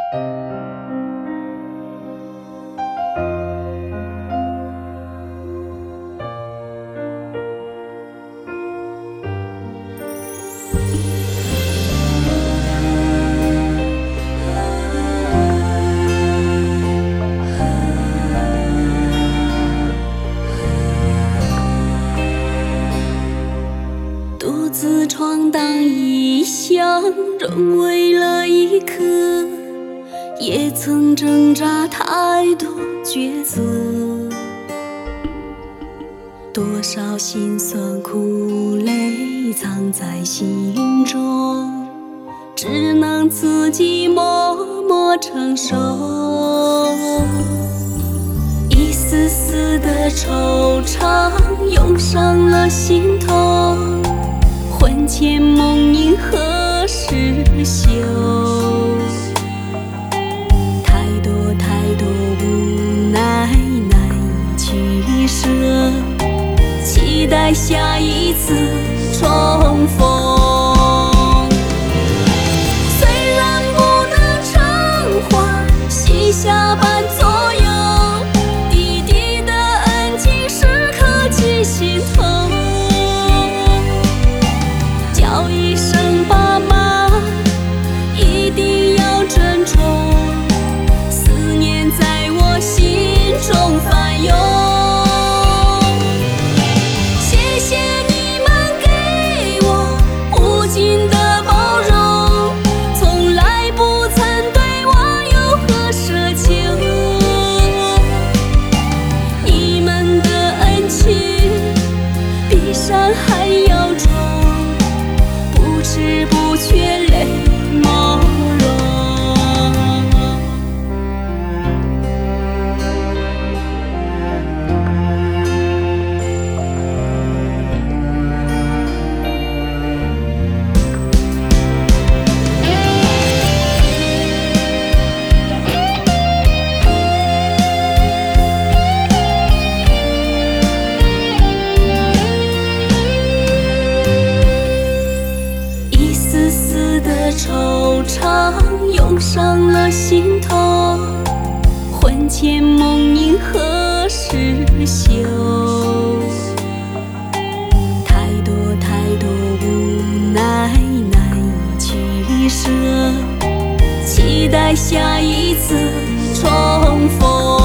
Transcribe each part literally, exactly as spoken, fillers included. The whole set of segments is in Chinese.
独自闯荡异乡，仍为了一颗，也曾挣扎太多抉择，多少辛酸苦泪藏在心中，只能自己默默承受。一丝丝的惆怅涌上了心头，魂牵梦萦何时休？太多太多无奈难以取舍，期待下一次重逢。虽然不能成花膝下伴左右，滴滴的恩情时刻记心头。叫一声爸妈，一定要珍重，思念在我心中翻涌。谢谢你们给我无尽的包容，从来不曾对我有何奢求。你们的恩情比山还要重，不知不觉泪朦胧。一丝丝的惆怅涌上了心头，魂牵梦萦何时休？太多太多无奈难以取舍，期待下一次重逢。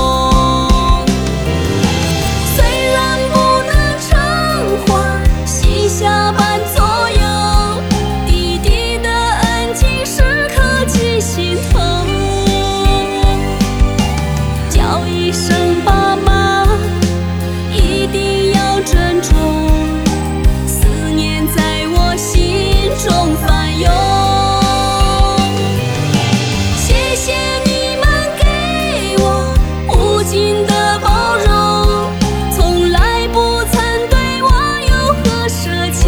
虽然不能成花膝下伴左右，滴滴的恩情时刻记心头。叫一声爸妈，一定要珍重，思念在我心中翻涌。谢谢你们给我无尽的包容，从来不曾对我有何奢求。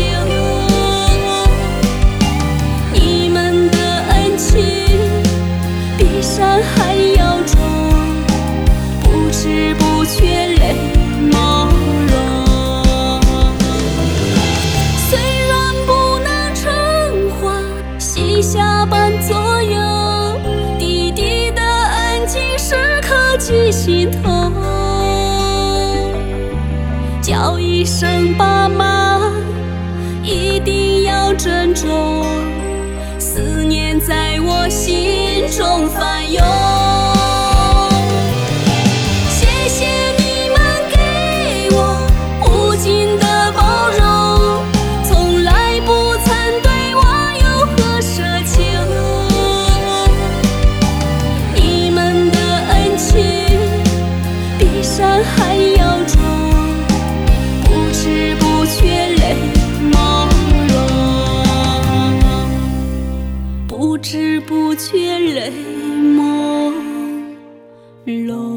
你们的恩情比山还要重，不知不觉泪朦胧。虽然不能成花膝下伴左右，滴滴的恩情时刻记心头。叫一声爸妈，一定要珍重，思念在我心中翻涌。谢谢你们给我无尽的包容，从来不曾对我有何奢求。你们的恩情比山还要重，不知不觉泪朦胧，不知不觉泪朦胧。